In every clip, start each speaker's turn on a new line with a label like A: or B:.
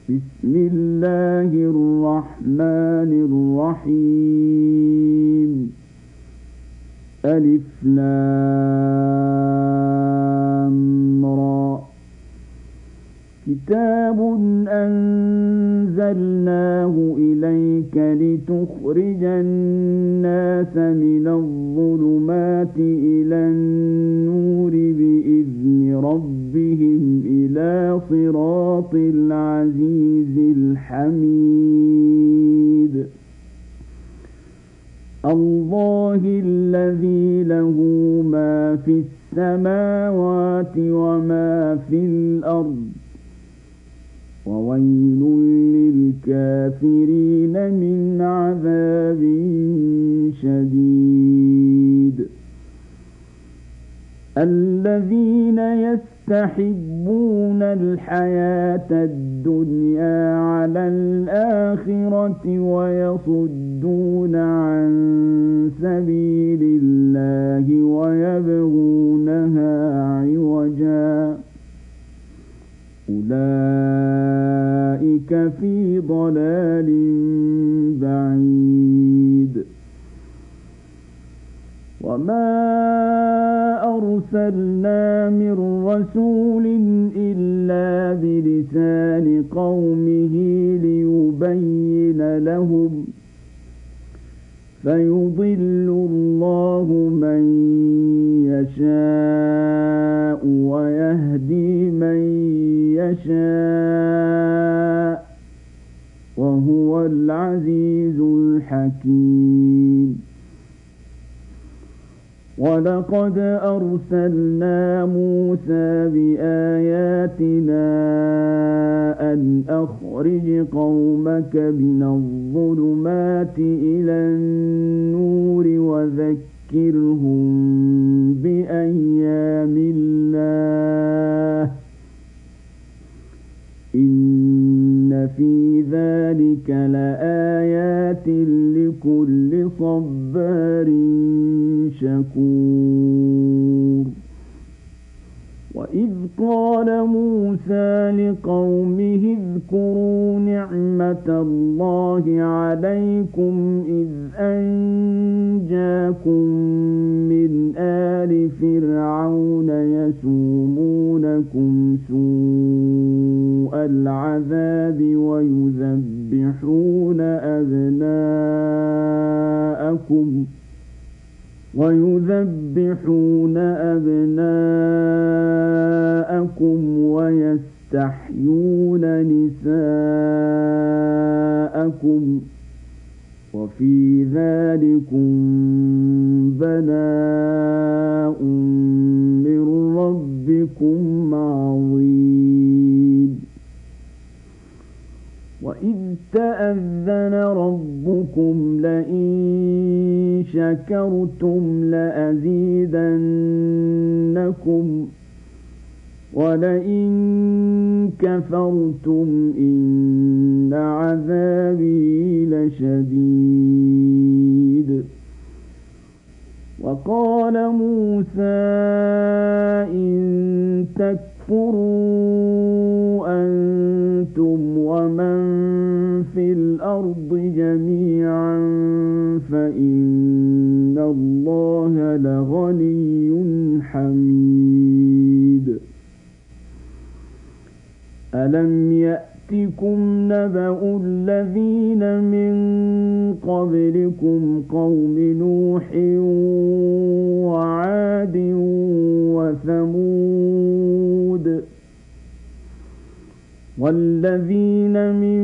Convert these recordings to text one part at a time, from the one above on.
A: بسم الله الرحمن الرحيم ألف لام را كتاب أنزلناه إليك لتخرج الناس من الظلمات إلى النور بإذن ربهم إلى صراط العزيز الحميد الله الذي له ما في السماوات وما في الأرض وويل للكافرين من عذاب شديد الذين يستحبون الحياة الدنيا على الآخرة ويصدون عن سبيل الله ويبغونها عوجا أولئك في ضلال بعيد وما أرسلنا من رسول إلا بلسان قومه ليبين لهم فيضل الله من يشاء ويهدي من يشاء وهو العزيز الحكيم ولقد أرسلنا موسى بآياتنا أن أخرج قومك من الظلمات إلى النور وذكرهم بأيام الله إن في ذلك لآيات لكل صبار شكور وإذ قال موسى لقومه اذكروا نعمة الله عليكم إذ أنجاكم من آل فرعون يسومونكم سوء العذاب ويذبحون أبناءكم ويستحيون نساءكم وفي ذلكم بلاء من ربكم عظيم وإذ تأذن ربكم لئن شكرتم لأزيدنكم ولئن كفرتم إن عذابي لشديد وقال موسى إن تكفروا أنتم ومن في الأرض جميعا فإن الله لغني حميد ألم يأتكم نبأ الذين من قبلكم قوم نوح وعاد وثمود والذين من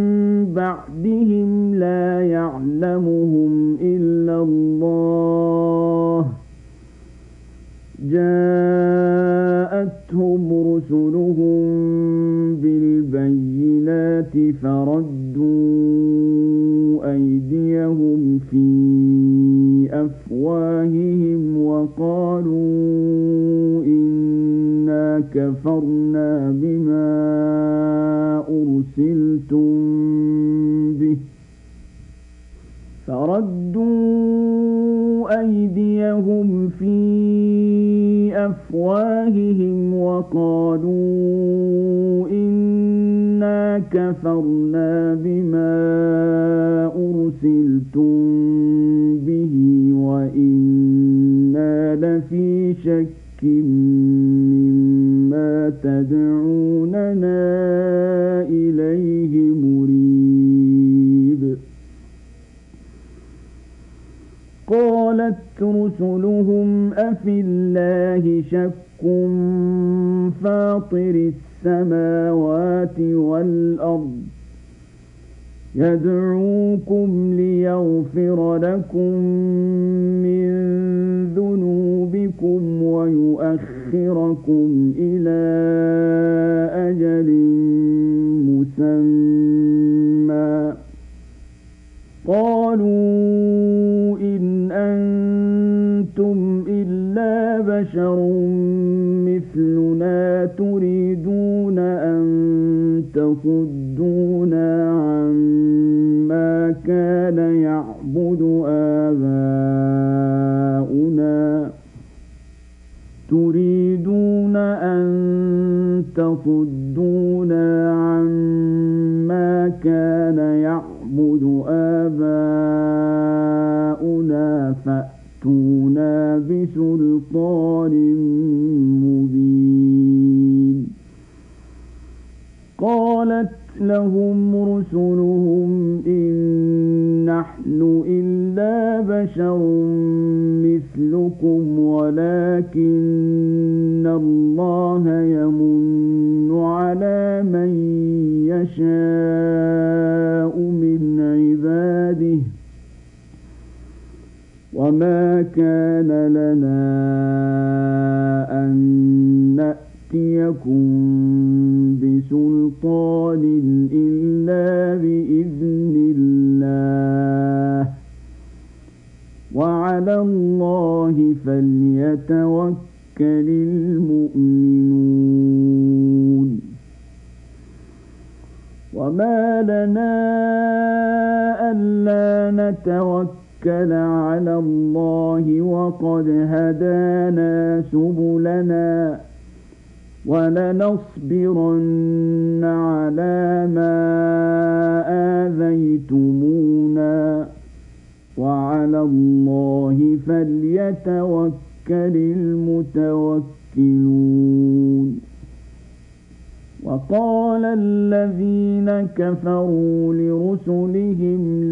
A: بعدهم لا يعلمهم إلا الله جاءتهم رسلهم بالبينات فردوا أيديهم في أفواههم وقالوا إنا كفرنا بما أرسلتم به فردوا أيديهم في أفواههم وقالوا إنا إنا كفرنا بما أرسلتم به وإنا لفي شك مما تدعوننا إليه مريب قالت رسلهم أفي الله شك فاطر السماوات والأرض يدعوكم ليغفر لكم من ذنوبكم ويؤخركم إلى أجل مسمى قالوا إن أنتم إلا بشر مثلنا تريدون أن تصدونا عما كان يعبد آباؤنا فأتونا بسلطان مبين قالت لهم رسلهم إن نحن إلا بشر مثلكم ولكن الله يمن على من يشاء من عباده وما كان لنا أن نأتيكم بسلطان إلا بإذن الله وعلى الله فليتوكل المؤمنون وما لنا ألا نتوكل على الله وقد هدانا سبلنا ولنصبرن على ما آذيتمونا وعلى الله فليتوكل المتوكلون وقال الذين كفروا لرسلهم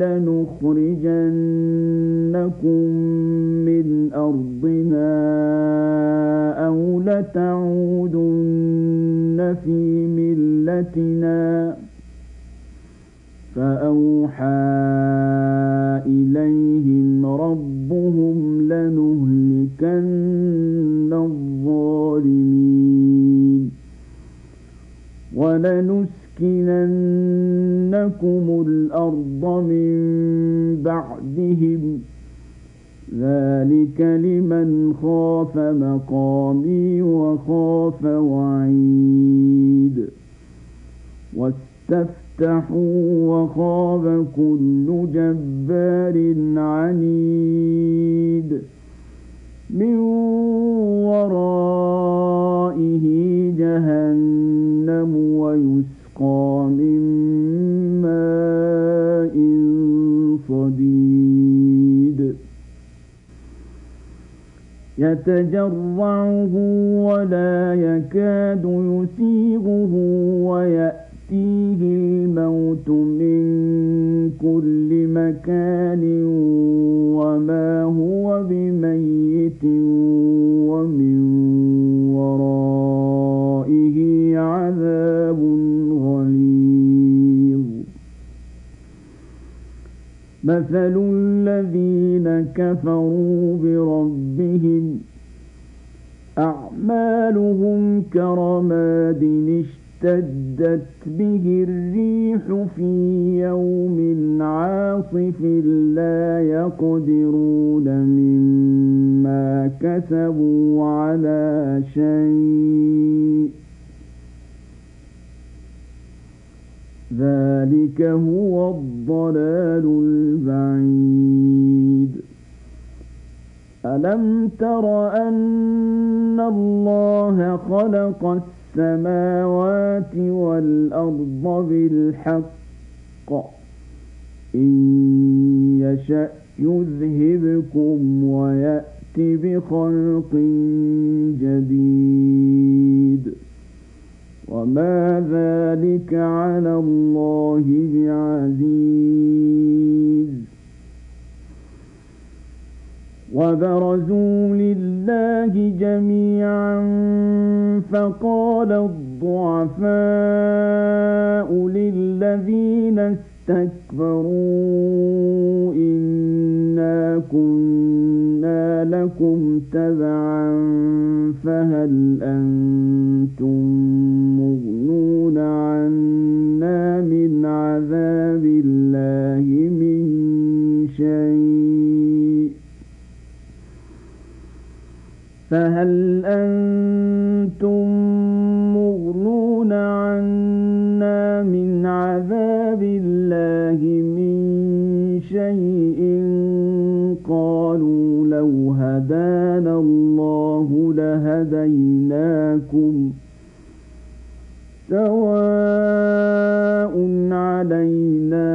A: لنخرجنكم من أرضنا أو لتعودن في ملتنا فأوحى إليهم ربهم لنهلكن الظالمين ولنسكننكم الأرض من بعدهم ذلك لمن خاف مقامي وخاف وعيد واستفتحوا وخاب كل جبار عنيد من ورائه جهنم ويسقى من ماء صديد يتجرعه ولا يكاد يسيغه ويأتيه الموت من كل مكان وما هو بميت ومن ورائه عذاب غليظ مثل الذين كفروا بربهم أعمالهم كرماد اشتدت به الريح في يوم عاصف لا يقدرون مما كسبوا على شيء ذلك هو الضلال البعيد ألم تر أن الله خلق السماوات والأرض بالحق إن يشأ يذهبكم ويأت بخلق جديد وما ذلك على الله بعزيز وبرزوا لله جميعا فقال الضعفاء للذين استكبروا إنا كنا لكم تبعا فهل أنتم مغنون عنا من عذاب الله من شيء فهل أنتم مغنون عنا من عذاب الله من شيء قالوا لو هدانا الله لهديناكم سواء علينا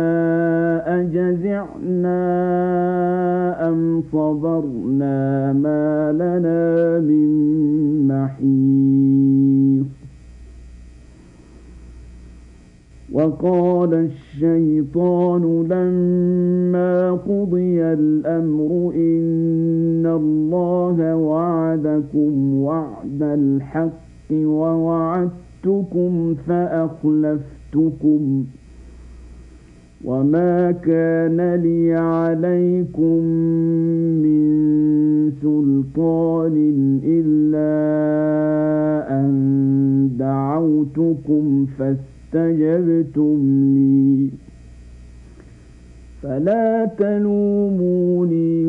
A: أجزعنا أم صبرنا ما لنا من محيص وقال الشيطان لما قضي الأمر إن الله وعدكم وعد الحق ووعدتكم فأخلفتكم وما كان لي عليكم من سلطان إلا أن دعوتكم فاستجبتم لي فلا تلوموني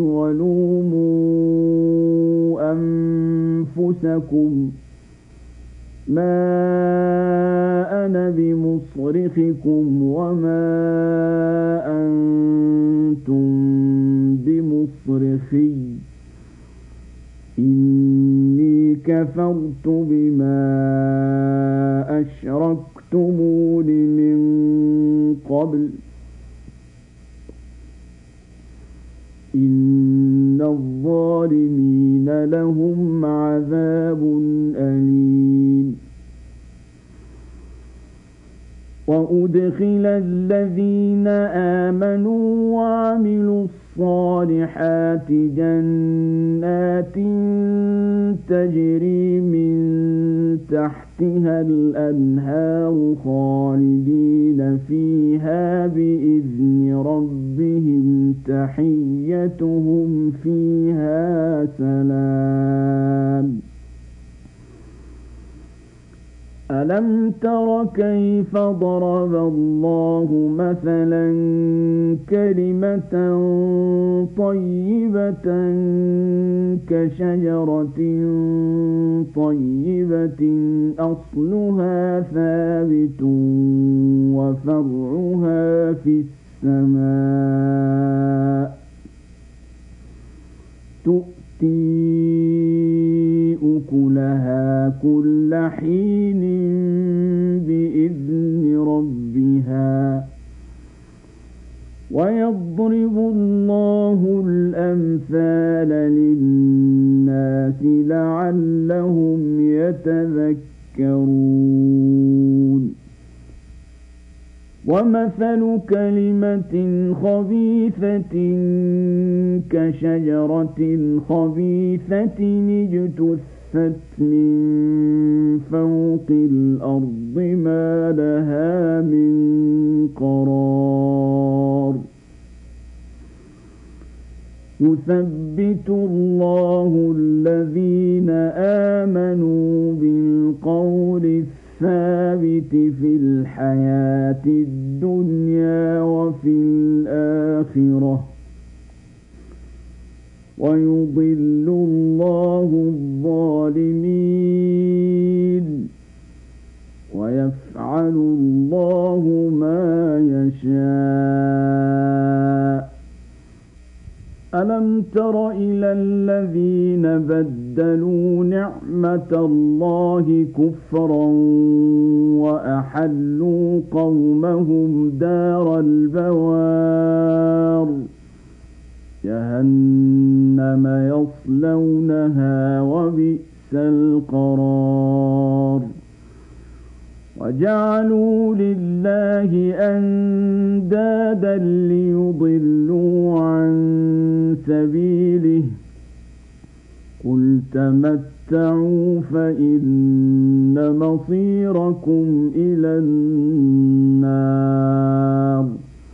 A: ولوموا أنفسكم ما أنا بمصرخكم وما أنتم بمصرخي إني كفرت بما أشركتمون من قبل إن الظالمين لهم عذاب أليم وأدخل الذين آمنوا وعملوا الصالحات جنات تجري من تحتها الأنهار خالدين فيها بإذن ربهم تحيتهم فيها سلام ألم تر كيف ضرب الله مثلا كلمة طيبة كشجرة طيبة أصلها ثابت وفرعها في السماء تؤتي أكلها كل حين بإذن ربها ويضرب الله الأمثال للناس لعلهم يتذكرون ومثل كلمة خبيثة كشجرة خبيثة اجتثت من فوق الأرض ما لها من قرار يثبت الله الذين آمنوا بالقول الثابت في الحياة الدنيا وفي الآخرة ويضل الله الظالمين ويفعل الله ما يشاء ألم تر إلى الذين بدلوا نعمة الله كفرا وأحلوا قومهم دار البوار جهنم يصلونها وبئس القرار وجعلوا لله أندادا ليضلوا عن سبيله قل تمتعوا فإن مصيركم إلى النار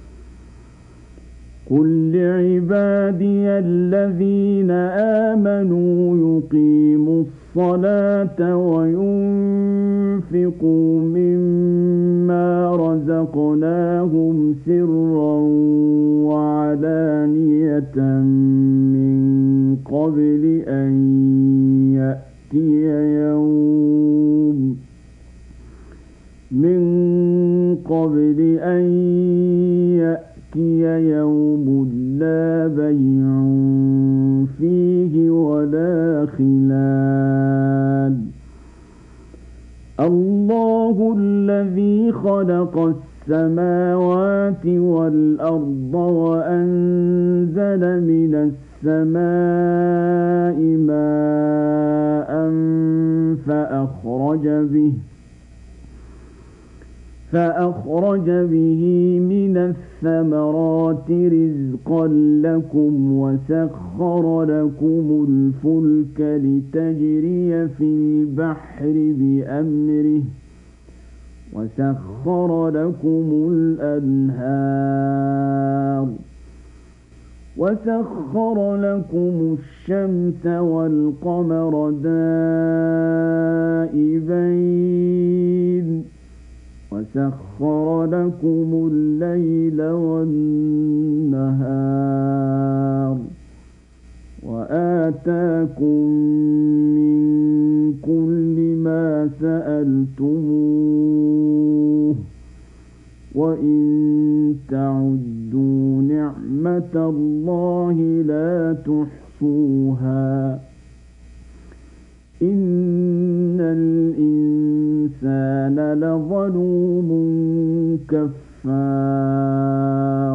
A: قل لعبادي الذين آمنوا يقيموا الصلاة وينفقوا مما رزقناهم سرا وعلانية من قبل أن يأتي يوم لا بيع فيه ولا خلال الله الذي خلق السماوات والأرض وأنزل من السماء ماء فأخرج به من الثمرات رزقا لكم وسخر لكم الفلك لتجري في البحر بأمره وسخر لكم الأنهار وسخر لكم الشمس والقمر دائبين وسخر لكم الليل والنهار وآتاكم من كل ما سألتموه وإن تعدوا نعمة الله لا تحصوها إن الإنسان لظلوم كفار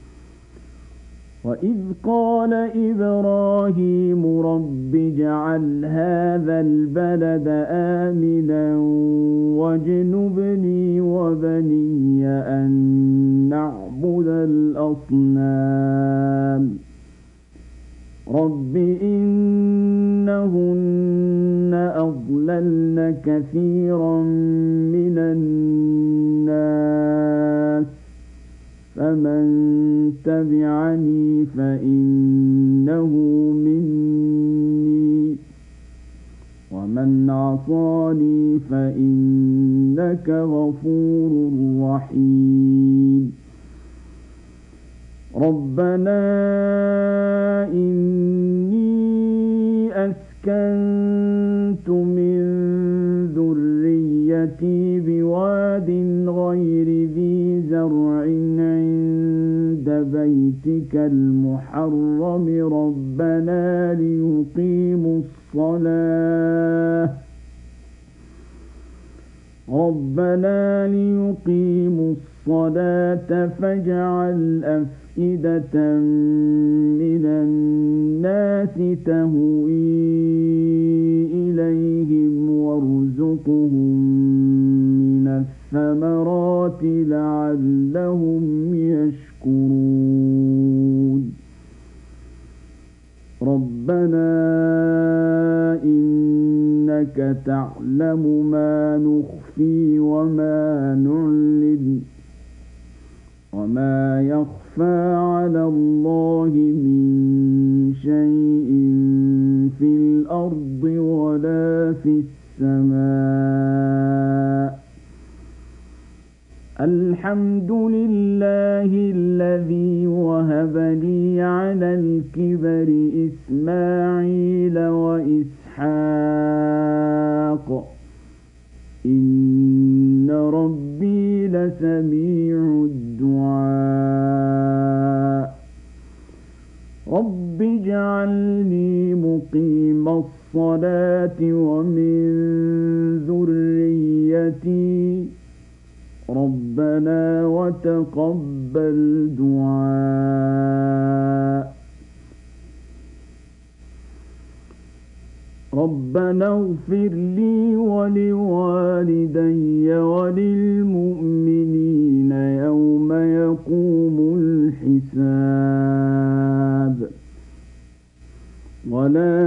A: وإذ قال إبراهيم رب اجعل هذا البلد آمنا واجنبني وبني أن نعبد الأصنام رب إنهن أضللن كثيرا من الناس فمن تبعني فإنه مني ومن عصاني فإنك غفور رحيم ربنا إني أسكنت من ذريتي بواد غير ذي زرع عند بيتك المحرم ربنا ليقيموا الصلاة فاجعل أفئدة من الناس تهوي إليهم وارزقهم من الثمرات لعلهم يشكرون ربنا إنك تعلم ما نخفي وما نعلن وما يخفى على الله من شيء في الأرض ولا في السماء الحمد لله الذي وهب لي على الكبر إسماعيل وإسحاق إن ربي لسميع الدعاء رب اجعلني مقيم الصلاة ومن ذريتي ربنا وتقبل دعاء ربنا اغفر لي ولوالدي وللمؤمنين يوم يقوم الحساب ولا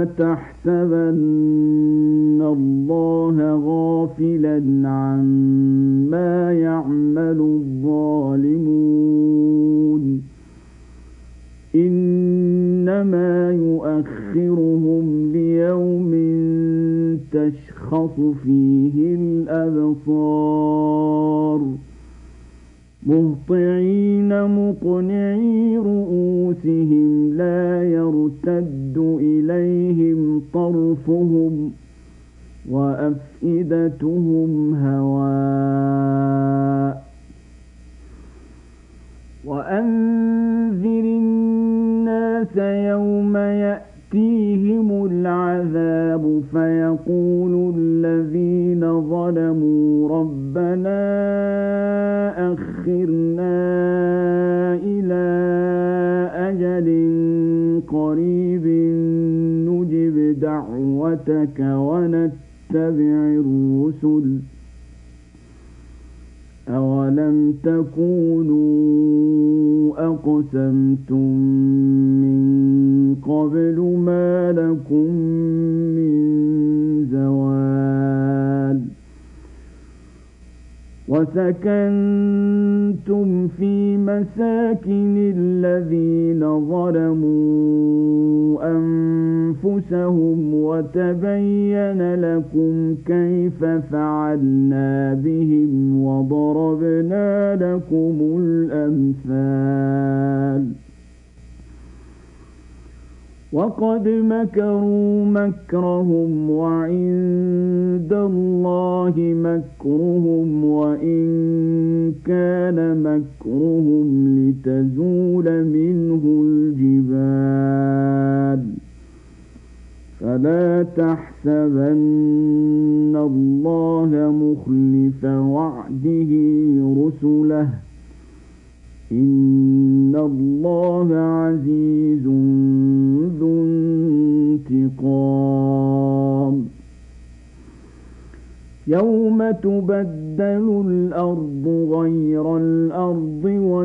A: تحسبن الله غافلا عما يعمل الظالمون إنما يؤخرهم ليوم تشخص فيه الأبصار مهطعين مقنعي رؤوسهم لا يرتد إليهم طرفهم وأفئدتهم هواء وأنذر الناس يوم يأتيهم العذاب فيقول الذين ظلموا ربنا أخرنا إلى أجل قريب نجب دعوتك ونتبع الرسل أولم تكونوا أقسمتم من قبل ما لكم من زوال وسكنتم في مساكن الذين ظلموا أنفسهم وتبين لكم كيف فعلنا بهم وضربنا لكم الأمثال وقد مكروا مكرهم وعند الله مكرهم وإن كان مكرهم لتزول منه الجبال فلا تحسبن الله مخلف وعده رسله إن الله عزيز ذو انتقام يوم تبدل الأرض غير الأرض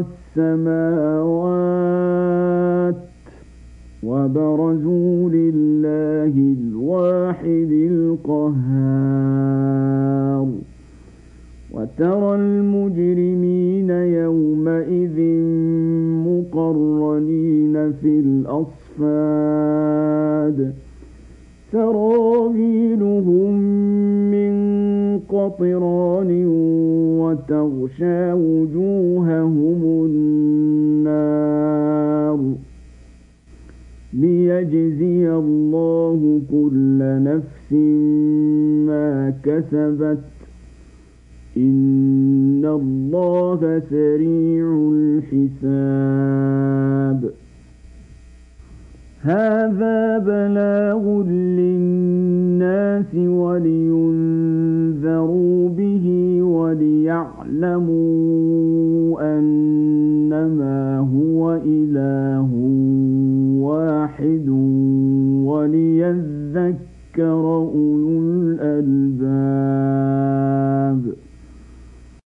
A: والسماوات وبرزوا لله الواحد القهار وترى المجرمين يومئذ مقرنين في الأصفاد سرابيلهم من قطران وتغشى وجوههم النار ليجزي الله كل نفس ما كسبت إن الله سريع الحساب هذا بلاغ للناس ولينذروا به وليعلموا أن